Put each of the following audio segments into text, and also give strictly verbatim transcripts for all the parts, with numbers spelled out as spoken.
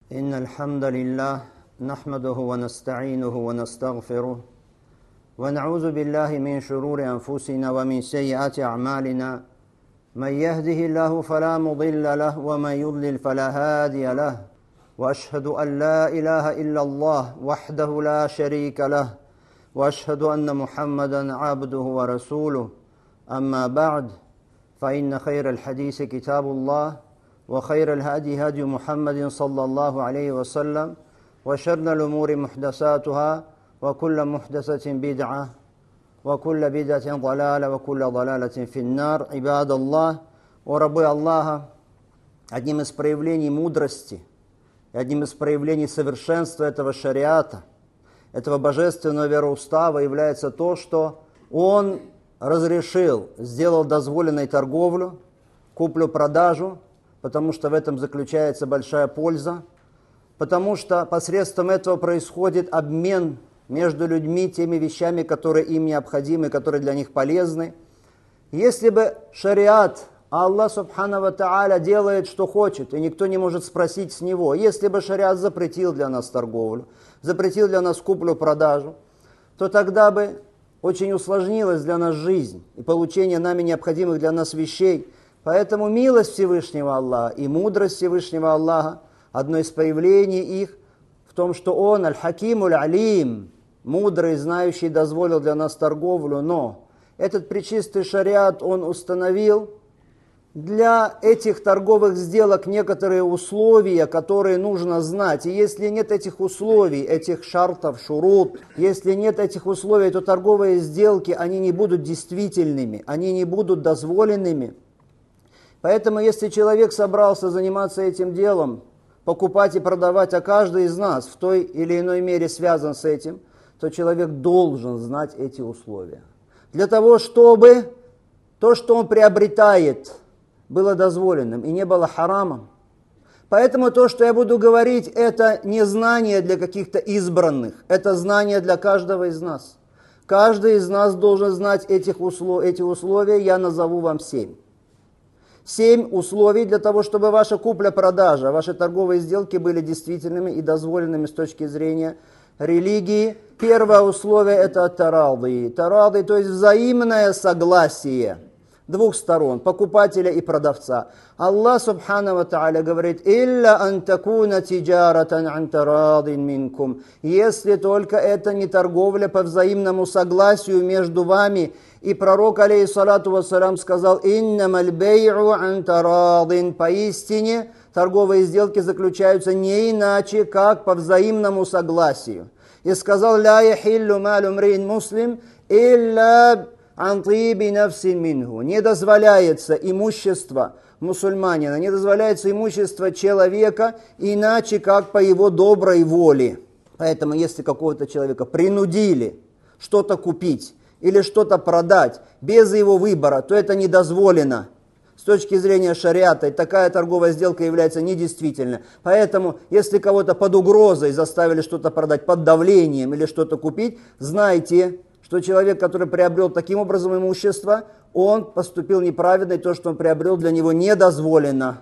إن الحمد لله نحمده ونستعينه ونستغفره ونعوذ بالله من شرور أنفسنا ومن سيئات أعمالنا من يهده الله فلا مضل له ومن يضلل فلا هادي له وأشهد أن لا إله إلا الله وحده لا شريك له وأشهد أن محمدا عبده ورسوله أما بعد فإن خير الحديث كتاب الله وخير الهدي هدي محمد صلى الله عليه وسلم وشر الأمور محدثاتها وكل محدثة بدعة وكل بدعة ضلالة وكل ضلالة في النار. عباد الله, о рабы Аллаха, одним из проявлений мудрости, одним из проявлений совершенства этого шариата, этого божественного вероустава является то, что он разрешил, сделал дозволенной торговлю, куплю-продажу, потому что в этом заключается большая польза, потому что посредством этого происходит обмен между людьми теми вещами, которые им необходимы, которые для них полезны. Если бы шариат, Аллах субхану ва тааля делает, что хочет, и никто не может спросить с него, если бы шариат запретил для нас торговлю, запретил для нас куплю-продажу, то тогда бы очень усложнилась для нас жизнь и получение нами необходимых для нас вещей. Поэтому милость Всевышнего Аллаха и мудрость Всевышнего Аллаха, одно из проявлений их в том, что Он, Аль-Хаким Аль-Алим, мудрый, знающий, дозволил для нас торговлю, но этот пречистый шариат Он установил для этих торговых сделок некоторые условия, которые нужно знать. И если нет этих условий, этих шартов, шурут, если нет этих условий, то торговые сделки, они не будут действительными, они не будут дозволенными. Поэтому, если человек собрался заниматься этим делом, покупать и продавать, а каждый из нас в той или иной мере связан с этим, то человек должен знать эти условия. Для того, чтобы то, что он приобретает, было дозволенным и не было харамом. Поэтому то, что я буду говорить, это не знание для каких-то избранных, это знание для каждого из нас. Каждый из нас должен знать этих услов... эти условия, я назову вам семь. Семь условий для того, чтобы ваша купля-продажа, ваши торговые сделки были действительными и дозволенными с точки зрения религии. Первое условие – это тарады. Тарады, то есть взаимное согласие двух сторон, покупателя и продавца. Аллах субхану ва тааля говорит: «Илля ан такуна тиджаратан ан тарадин минкум». Если только это не торговля по взаимному согласию между вами. И пророк, алейхиссалату вассалям, сказал: «Иннамаль бей'у ан тарадин». Поистине торговые сделки заключаются не иначе, как по взаимному согласию. И сказал: «Ля яхиллу малу мриин муслим илля ан тиби нафсин минху». Не дозволяется имущество мусульманина, не дозволяется имущество человека иначе, как по его доброй воле. Поэтому, если какого-то человека принудили что-то купить или что-то продать без его выбора, то это не дозволено. С точки зрения шариата, и такая торговая сделка является недействительной. Поэтому, если кого-то под угрозой заставили что-то продать, под давлением или что-то купить, знайте, что человек, который приобрел таким образом имущество, он поступил неправедно, и то, что он приобрел, для него не дозволено.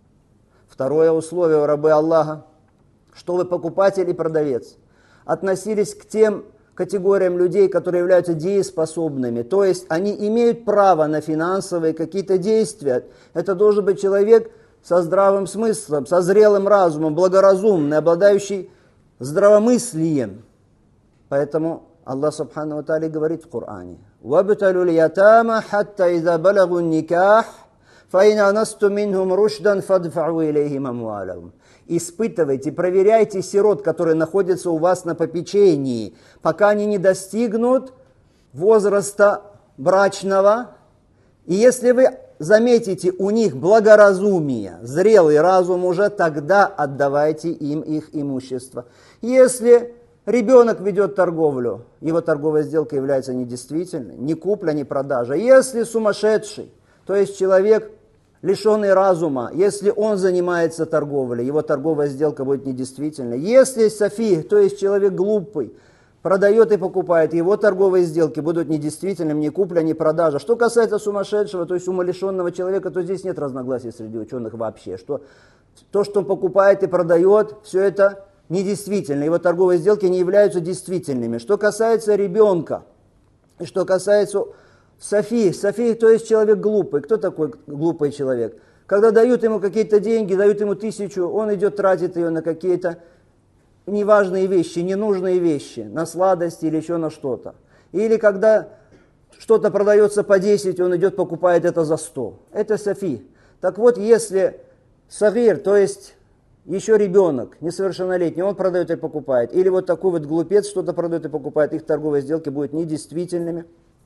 Второе условие у рабы Аллаха, что вы, покупатель и продавец, относились к тем категориям людей, которые являются дееспособными, то есть они имеют право на финансовые какие-то действия. Это должен быть человек со здравым смыслом, со зрелым разумом, благоразумный, обладающий здравомыслием. Поэтому Аллах субхану ва тааля говорит в Коране: «Вабталу льятама хатта иза балагу никах, фаин анасту минхум рушдан фадфау илейхим амвалахум». Испытывайте, проверяйте сирот, которые находятся у вас на попечении, пока они не достигнут возраста брачного. И если вы заметите у них благоразумие, зрелый разум уже, тогда отдавайте им их имущество. Если ребенок ведет торговлю, его торговая сделка является недействительной, ни купля, ни продажа. Если сумасшедший, то есть человек, лишенный разума, если он занимается торговлей, его торговая сделка будет недействительной. Если сафих, то есть человек глупый, продает и покупает, его торговые сделки будут недействительными, ни купля, ни продажа. Что касается сумасшедшего, то есть умалишенного человека, то здесь нет разногласий среди ученых вообще. Что то, что он покупает и продает, все это недействительно, его торговые сделки не являются действительными. Что касается ребенка, и что касается Софии, Софии, то есть человек глупый. Кто такой глупый человек? Когда дают ему какие-то деньги, дают ему тысячу, он идет, тратит ее на какие-то неважные вещи, ненужные вещи, на сладости или еще на что-то. Или когда что-то продается по десять, он идет, покупает это за сто. Это Софи. Так вот, если сагир, то есть еще ребенок, несовершеннолетний, он продает и покупает, или вот такой вот глупец что-то продает и покупает, их торговые сделки будут недействительными,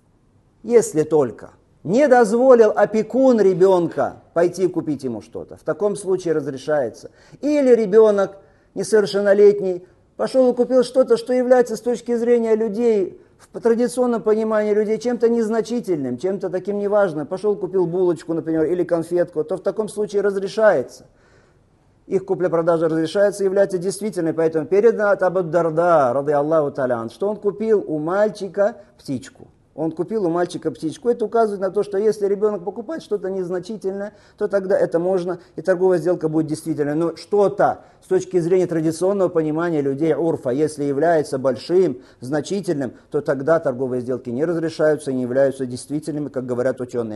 если только не дозволил опекун ребенка пойти купить ему что-то. В таком случае разрешается. Или ребенок несовершеннолетний пошел и купил что-то, что является с точки зрения людей, в традиционном понимании людей, чем-то незначительным, чем-то таким неважным. Пошел купил булочку, например, или конфетку, то в таком случае разрешается. Их купля-продажа разрешается, является действительной. Поэтому передано от Абу Дарда, рады Аллаху та'аля, что он купил у мальчика птичку. Он купил у мальчика птичку. Это указывает на то, что если ребенок покупает что-то незначительное, то тогда это можно, и торговая сделка будет действительной. Но что-то с точки зрения традиционного понимания людей урфа, если является большим, значительным, то тогда торговые сделки не разрешаются и не являются действительными, как говорят ученые.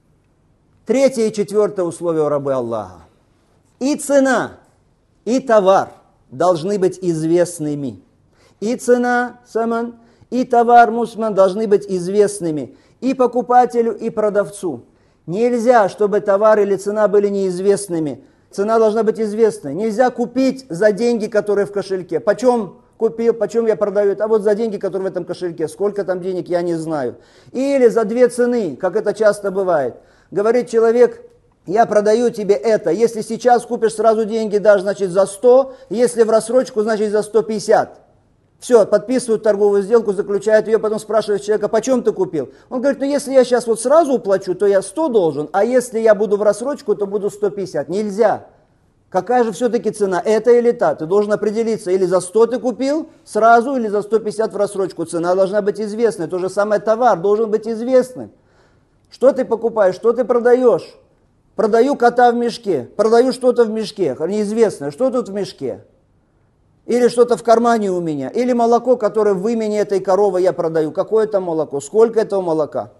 Третье и четвертое условие у рабы Аллаха. И цена, и товар должны быть известными. И цена, саман, и товар, мусман, должны быть известными и покупателю, и продавцу. Нельзя, чтобы товар или цена были неизвестными. Цена должна быть известной. Нельзя купить за деньги, которые в кошельке. Почем купил, почем я продаю? А вот за деньги, которые в этом кошельке. Сколько там денег, я не знаю. Или за две цены, как это часто бывает. Говорит человек: я продаю тебе это. Если сейчас купишь, сразу деньги дашь, значит за сто. Если в рассрочку, значит за сто пятьдесят. Все, подписывают торговую сделку, заключают ее, потом спрашивают человека: почем ты купил? Он говорит: ну если я сейчас вот сразу уплачу, то я сто должен, а если я буду в рассрочку, то буду сто пятьдесят. Нельзя. Какая же все-таки цена? Это или та? Ты должен определиться, или за сто ты купил сразу, или за сто пятьдесят в рассрочку. Цена должна быть известной. То же самое товар должен быть известным. Что ты покупаешь, что ты продаешь? Продаю кота в мешке, продаю что-то в мешке, неизвестное, что тут в мешке? Или что-то в кармане у меня, или молоко, которое в имени этой коровы я продаю. Какое это молоко, сколько этого молока?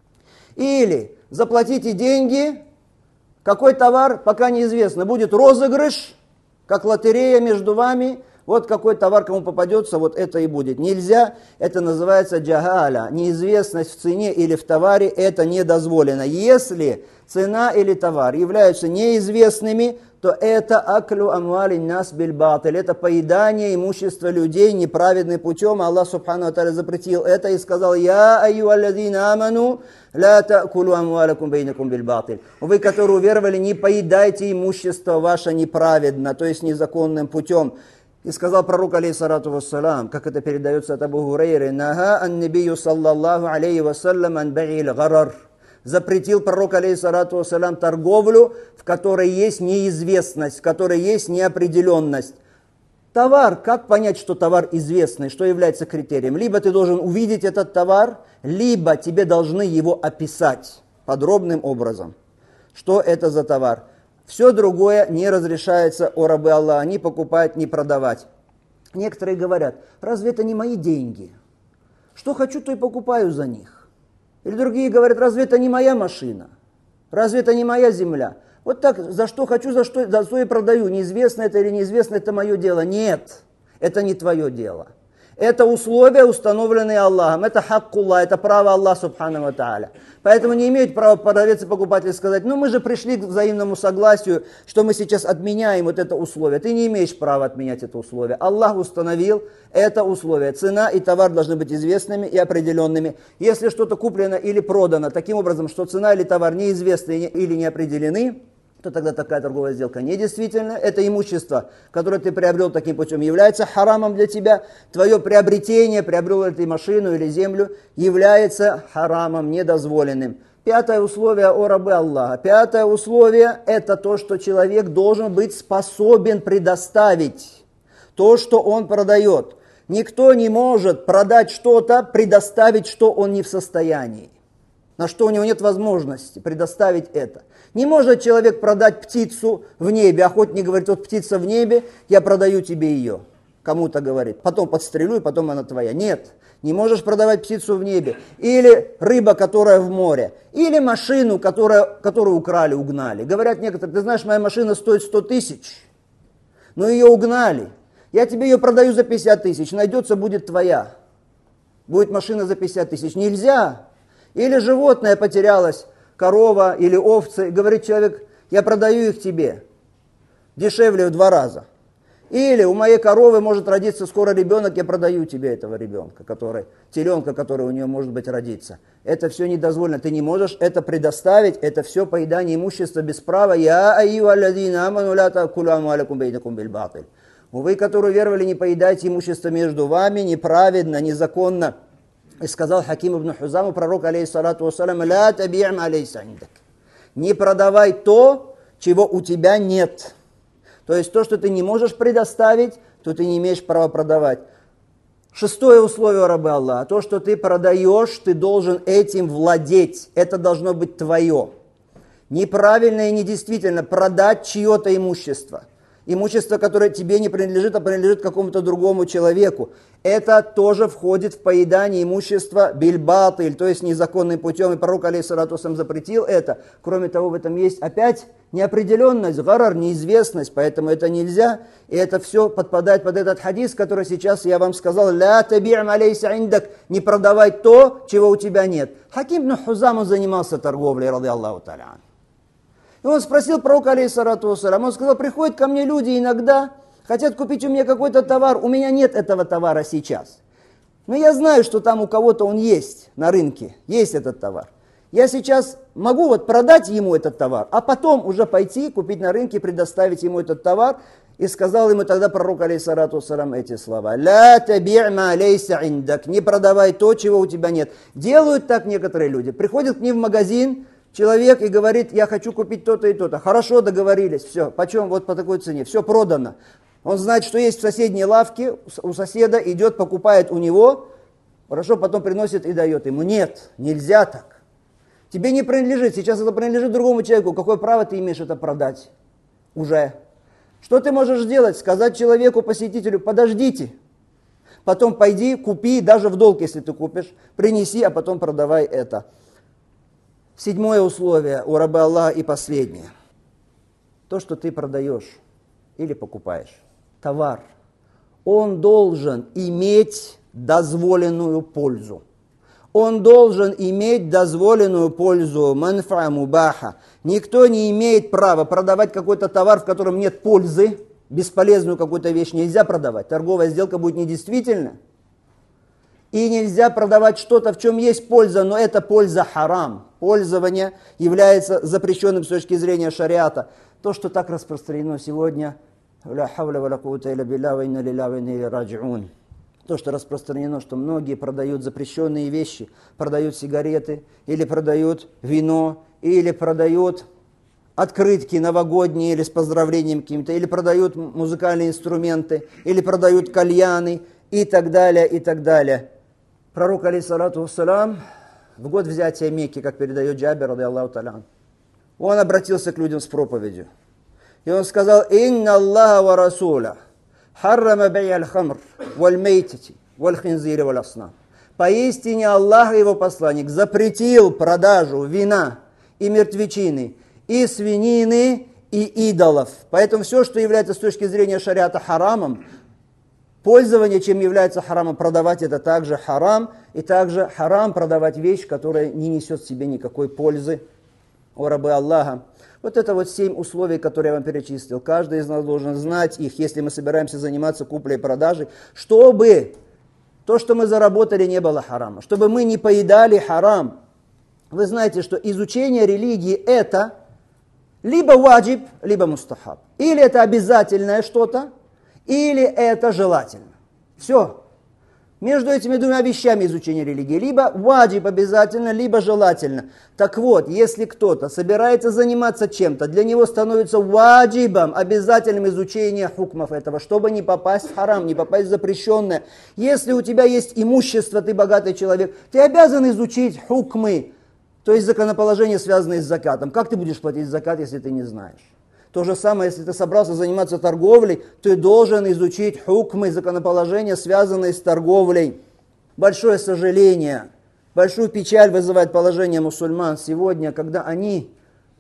Или заплатите деньги, какой товар, пока неизвестно. Будет розыгрыш, как лотерея между вами. Вот какой товар кому попадется, вот это и будет. Нельзя, это называется джагаля. Неизвестность в цене или в товаре, это не дозволено. Если цена или товар являются неизвестными, то это аклю амвали нас бильбатиль, это поедание имущества людей неправедным путем. Аллах субхану ва тааля запретил это и сказал: «Я айюаллазина аману, ла та'кулу амвалакум бейнакум бильбатиль». Вы, которые уверовали, не поедайте имущество ваше неправедно, то есть незаконным путем. И сказал пророк, алейхиссалату вассалам, как это передается от Абу Хурайры: «Нага ан-набию саллаллаху алейхи вассалям ан ба'ил гарар». Запретил пророк, алейхиссалату вассалям, торговлю, в которой есть неизвестность, в которой есть неопределенность. Товар, как понять, что товар известный, что является критерием? Либо ты должен увидеть этот товар, либо тебе должны его описать подробным образом. Что это за товар? Все другое не разрешается у рабы Аллаха ни покупать, ни продавать. Некоторые говорят: разве это не мои деньги? Что хочу, то и покупаю за них. Или другие говорят: разве это не моя машина? Разве это не моя земля? Вот так, за что хочу, за что, за что и продаю. Неизвестно это или неизвестно, это мое дело. Нет, это не твое дело. Это условия, установленные Аллахом. Это хаккуллах, это право Аллаха субхану ва тааля. Поэтому не имеет права продавец и покупатель сказать: ну мы же пришли к взаимному согласию, что мы сейчас отменяем вот это условие. Ты не имеешь права отменять это условие. Аллах установил это условие. Цена и товар должны быть известными и определенными. Если что-то куплено или продано таким образом, что цена или товар неизвестны или не определены, то тогда такая торговая сделка недействительна. Это имущество, которое ты приобрел таким путем, является харамом для тебя. Твое приобретение, приобрел ли ты машину или землю, является харамом, недозволенным. Пятое условие о рабы Аллаха. Пятое условие – это то, что человек должен быть способен предоставить то, что он продает. Никто не может продать что-то, предоставить, что он не в состоянии. На что у него нет возможности предоставить это. Не может человек продать птицу в небе. Охотник говорит, вот птица в небе, я продаю тебе ее. Кому-то говорит, потом подстрелю, и потом она твоя. Нет, не можешь продавать птицу в небе. Или рыба, которая в море. Или машину, которая, которую украли, угнали. Говорят некоторые, ты знаешь, моя машина стоит сто тысяч, но ее угнали. Я тебе ее продаю за пятьдесят тысяч, найдется, будет твоя. Будет машина за пятьдесят тысяч. Нельзя. Или животное потерялось, корова или овцы. Говорит человек, я продаю их тебе. Дешевле в два раза. Или у моей коровы может родиться скоро ребенок, я продаю тебе этого ребенка, который, теленка, который у нее может быть родиться. Это все недозволено, ты не можешь это предоставить, это все поедание имущества без права. Я айюалладина аману ля таакулу амвалякум бейнакум билбатиль. Вы, которые веровали, не поедайте имущество между вами неправедно, незаконно. И сказал Хаким ибн Хузаму, пророк, алейхиссалату вассалям, ля таби'м алейса индак. Не продавай то, чего у тебя нет. То есть то, что ты не можешь предоставить, то ты не имеешь права продавать. Шестое условие рабы Аллаха. То, что ты продаешь, ты должен этим владеть. Это должно быть твое. Неправильно и недействительно продать чье-то имущество. Имущество, которое тебе не принадлежит, а принадлежит какому-то другому человеку. Это тоже входит в поедание имущества бильбатиль, то есть незаконным путем. И пророк, алейхиссалату вассалям, запретил это. Кроме того, в этом есть опять неопределенность, гарар, неизвестность, поэтому это нельзя. И это все подпадает под этот хадис, который сейчас я вам сказал. «Ля таби'м алейса индак», не продавай то, чего у тебя нет. Хаким ибн Хузам, он занимался торговлей, ради Аллаху та'аля. И он спросил пророка, алейхиссалату вассалям, он сказал, приходят ко мне люди иногда, хотят купить у меня какой-то товар, у меня нет этого товара сейчас. Но я знаю, что там у кого-то он есть на рынке, есть этот товар. Я сейчас могу вот продать ему этот товар, а потом уже пойти, купить на рынке, предоставить ему этот товар. И сказал ему тогда пророк, алейхиссалату вассалям, эти слова. «Ля таби'ма алейса индак», не продавай то, чего у тебя нет. Делают так некоторые люди. Приходят к ним в магазин, человек и говорит, я хочу купить то-то и то-то. Хорошо, договорились, все, почем, вот по такой цене, все продано. Он знает, что есть в соседней лавке, у соседа, идет, покупает у него, хорошо, потом приносит и дает ему. Нет, нельзя так. Тебе не принадлежит, сейчас это принадлежит другому человеку. Какое право ты имеешь это продать? Уже. Что ты можешь сделать? Сказать человеку, посетителю, подождите. Потом пойди, купи, даже в долг, если ты купишь, принеси, а потом продавай это. Седьмое условие у раба Аллаха и последнее. То, что ты продаешь или покупаешь, товар, он должен иметь дозволенную пользу. Он должен иметь дозволенную пользу, манфа мубаха. Никто не имеет права продавать какой-то товар, в котором нет пользы, бесполезную какую-то вещь нельзя продавать. Торговая сделка будет недействительна. И нельзя продавать что-то, в чем есть польза, но эта польза харам. Пользование является запрещенным с точки зрения шариата. То, что так распространено сегодня, то, что распространено, что многие продают запрещенные вещи, продают сигареты, или продают вино, или продают открытки новогодние или с поздравлением каким-то, или продают музыкальные инструменты, или продают кальяны и так далее, и так далее. Пророк, алейхиссалату вассалям, в год взятия Мекки, как передает Джабир, ради Аллаху та'аля, он обратился к людям с проповедью. И он сказал, «Инна Аллаха ва Расуля харрама бей аль-хамр валь-мейтати валь-хинзири валь-аснам». Поистине Аллах и его посланник запретил продажу вина и мертвечины, и свинины, и идолов. Поэтому все, что является с точки зрения шариата харамом, пользование, чем является харамом, продавать это также харам, и также харам продавать вещь, которая не несет в себе никакой пользы. О рабы Аллаха. Вот это вот семь условий, которые я вам перечислил. Каждый из нас должен знать их, если мы собираемся заниматься куплей и продажей, чтобы то, что мы заработали, не было харама, чтобы мы не поедали харам. Вы знаете, что изучение религии это либо ваджиб, либо мустахаб. Или это обязательное что-то, или это желательно. Все. Между этими двумя вещами изучение религии. Либо ваджиб обязательно, либо желательно. Так вот, если кто-то собирается заниматься чем-то, для него становится ваджибом, обязательным изучение хукмов этого, чтобы не попасть в харам, не попасть в запрещенное. Если у тебя есть имущество, ты богатый человек, ты обязан изучить хукмы, то есть законоположения, связанные с закатом. Как ты будешь платить закат, если ты не знаешь? То же самое, если ты собрался заниматься торговлей, ты должен изучить хукмы, законоположения, связанные с торговлей. Большое сожаление, большую печаль вызывает положение мусульман сегодня, когда они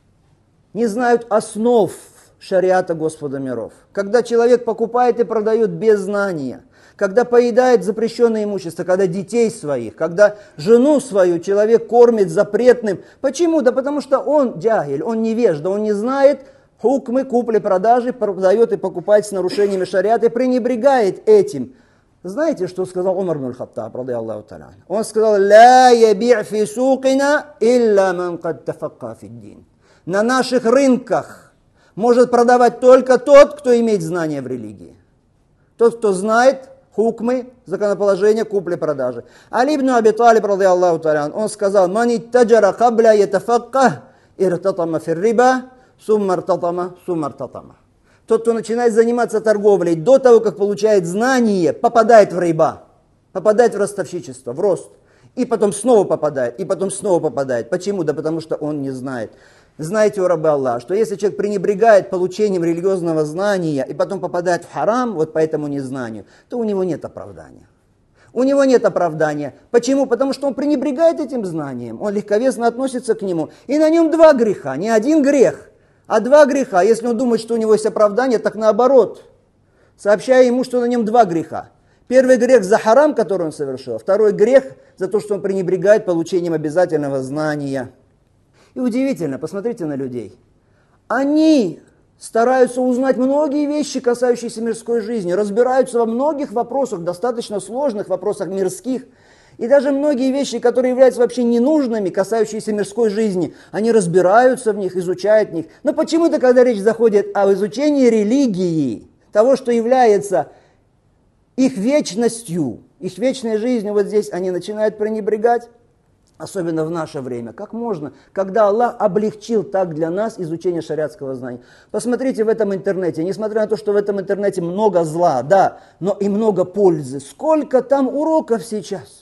не знают основ шариата Господа миров. Когда человек покупает и продает без знания, когда поедает запрещенное имущество, когда детей своих, когда жену свою человек кормит запретным. Почему? Да потому что он джахиль, он невежда, он не знает хукмы купли-продажи, продает и покупает с нарушениями шариата и пренебрегает этим. Знаете, что сказал Умар ибн аль-Хаттаб, ради Аллаху та'аля? Он сказал: «Ла яби'у фи сукина илля ман кад тафакка фид-дин». На наших рынках может продавать только тот, кто имеет знания в религии. Тот, кто знает хукмы, законоположения купли-продажи. Али ибн Аби Талиб, ради Аллаху та'аля, он сказал: «Ман иттаджара кабля ятафакка иртатама фир риба». Суммар-татама, суммар-татама. Тот, кто начинает заниматься торговлей до того, как получает знание, попадает в риба, попадает в ростовщичество, в рост. И потом снова попадает, и потом снова попадает. Почему? Да потому что он не знает. Знаете, о рабы Аллах, что если человек пренебрегает получением религиозного знания и потом попадает в харам, вот по этому незнанию, то у него нет оправдания. У него нет оправдания. Почему? Потому что он пренебрегает этим знанием, он легковесно относится к нему. И на нем два греха, не один грех. А два греха, если он думает, что у него есть оправдание, так наоборот. Сообщая ему, что на нем два греха. Первый грех за харам, который он совершил. Второй грех за то, что он пренебрегает получением обязательного знания. И удивительно, посмотрите на людей. Они стараются узнать многие вещи, касающиеся мирской жизни. Разбираются во многих вопросах, достаточно сложных вопросах мирских. И даже многие вещи, которые являются вообще ненужными, касающиеся мирской жизни, они разбираются в них, изучают в них. Но почему-то, когда речь заходит о изучении религии, того, что является их вечностью, их вечной жизнью, вот здесь они начинают пренебрегать, особенно в наше время. Как можно, когда Аллах облегчил так для нас изучение шариатского знания? Посмотрите в этом интернете, несмотря на то, что в этом интернете много зла, да, но и много пользы. Сколько там уроков сейчас?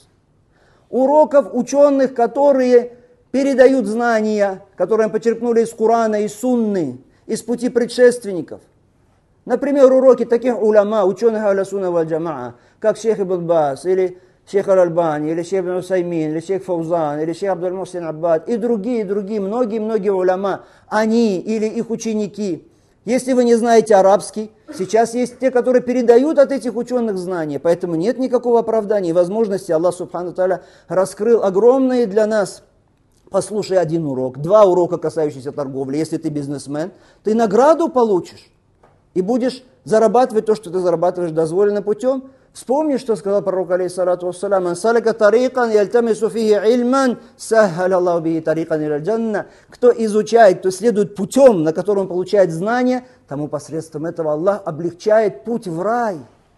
Уроков ученых, которые передают знания, которые почерпнули из Корана, из Сунны, из пути предшественников. Например, уроки таких уляма, ученых аля сунна валь джамаа, как шейх Ибн Баз, или шейх Аль-Альбани, или шейх Ибн Усаймин, или шейх Фаузан, или шейх Абдуль Мухсин Аббад, и другие, другие, многие-многие уляма, они или их ученики. Если вы не знаете арабский, сейчас есть те, которые передают от этих ученых знания, поэтому нет никакого оправдания и возможности. Аллах Субхану Тааля раскрыл огромные для нас. Послушай один урок, два урока, касающиеся торговли. Если ты бизнесмен, ты награду получишь и будешь зарабатывать то, что ты зарабатываешь дозволенным путем. Вспомни, что сказал пророк, алейхиссалату вассалям: «Ман салака тарикан ялтамису фихи илман, саххаля Аллаху бихи тарикан иля джанна». Кто изучает, кто следует путем, на котором он получает знания, тому посредством этого Аллах облегчает путь в рай.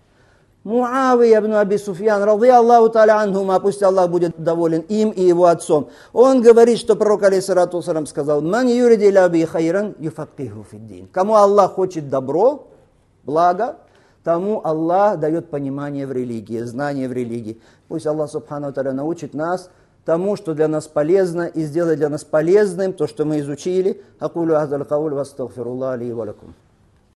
Муавия ибн Аби Суфьян, ради Аллаху та'аля анхума, пусть Аллах будет доволен им и его отцом. Он говорит, что пророк, алейхиссалату вассалям, сказал: «Ман юриди иля би хайран юфакиху фиддин». Кому Аллах хочет добро, благо, тому Аллах дает понимание в религии, знание в религии. Пусть Аллах Субхану Тааля научит нас тому, что для нас полезно, и сделает для нас полезным то, что мы изучили. Акулю азаль кауль вастагфируллах ли ва лакум.